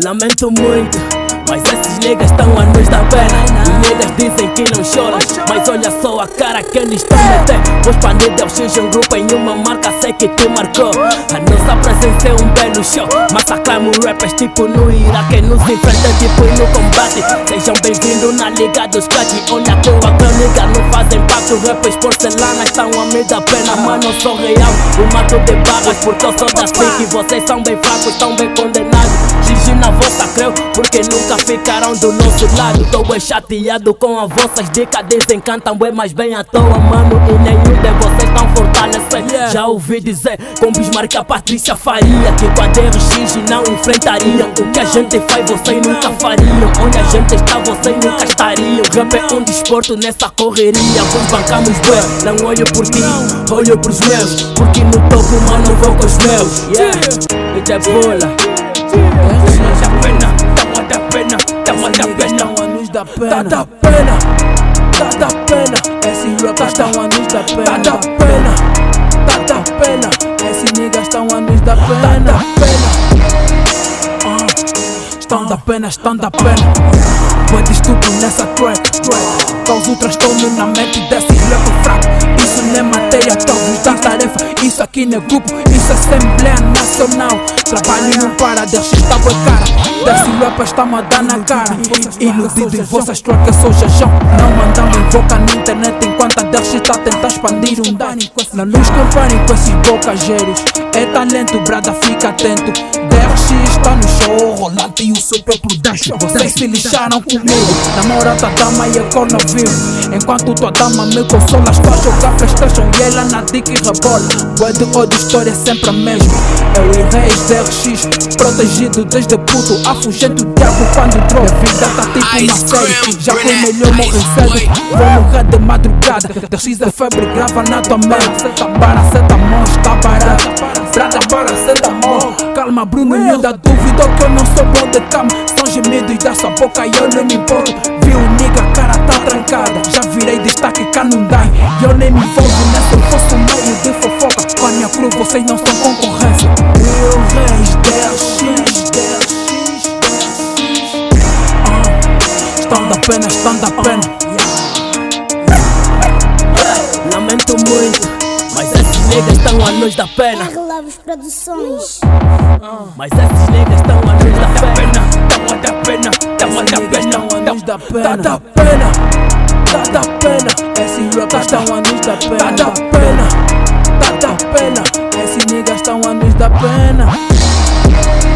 Lamento muito, mas esses niggas estão a nos dar pena. Os niggas dizem que não choram, mas olha só a cara que eles estão metendo. Pois pra Nidel X um grupo em uma marca, sei que te marcou. A nossa presença é um belo show. Massacramos rappers tipo no Iraque, nos enfrenta tipo no combate. Sejam bem-vindos na liga dos crack. Olha a tua nigga, não fazem pacto. Rappers porcelana estão a me dar pena. Mas não sou real, o mato de barras, porque eu sou da SIC. Vocês são bem fracos, estão bem condenados. Gigi na vossa creu, porque nunca ficaram do nosso lado. Tô bem chateado com as vossas dicas, desencantam bem, mas bem à toa, mano. E nenhum de vocês tão fortalecer. Já ouvi dizer com Bismarck a Patrícia faria, que com a DRX não enfrentariam. O que a gente faz vocês nunca fariam. Onde a gente está vocês nunca estariam. Rap é um desporto nessa correria. Vos bancamos bué, não olho por ti, olho pros meus. Porque no topo, mano, vou com os meus. E te bola. Tá da pena, tá da pena, tá da pena, tá da pena. Esses rappers estão a nos dar pena. Tá da pena, tá da pena. Esses niggas estão a nos dar pena. Estão da pena, estão da pena. Foi de estupro nessa track. Causa o transtorno na mente desses rappers fracos. Isso não é matéria, talvez da tarefa. Isso aqui não é grupo, isso é Assembleia Nacional. Trabalho não para, deixa estar boa cara. Desse rappers está-me a dar na cara. Iludido em vossas trocas, eu sou jajão. Não mandamos em boca na internet enquanto a Delci está a tentar expandir um dano. Não nos comparem com esses bocageiros. É talento, brada, fica atento. DRX está no show, rolante e o seu próprio dash. Vocês se lixaram comigo. Namorada dama e a corna viu. Enquanto tua dama me consola, estou a jogar Playstation e ela na dica e rebola. Boa de ódio, história é sempre a mesma. Eu e Reis DRX, protegido desde puto. Afugente o diabo quando entrou. A vida tá tipo uma série. Já foi melhor morrer cedo. Vou morrer de madrugada. DRX é febre, grava na tua mente. Paracetamol está barato. Brada, paracetamol. Calma, Bruno, miúda, dúvida que eu não sou bom de cama. São gemidos dessa boca e eu não me importo. Vi o nigga, cara tá trancada. Já virei destaque, cá não dá. E eu nem me envolvo nessa, eu fosse um meio de fofoca. Com a minha crew, vocês não são concorrência. Eu, Reis, DRX. Estão da pena, estão da pena. Lamento muito, mas esses niggas estão a nos dar pena. Loves Produções. Mas esses niggas estão a nos dar pena. Estão a dar pena, estão a dar pena. Tá da pena, tá da pena. Esses rappers estão a nos dar pena. Tá da pena, tá da pena. Esses niggas estão a nos dar pena.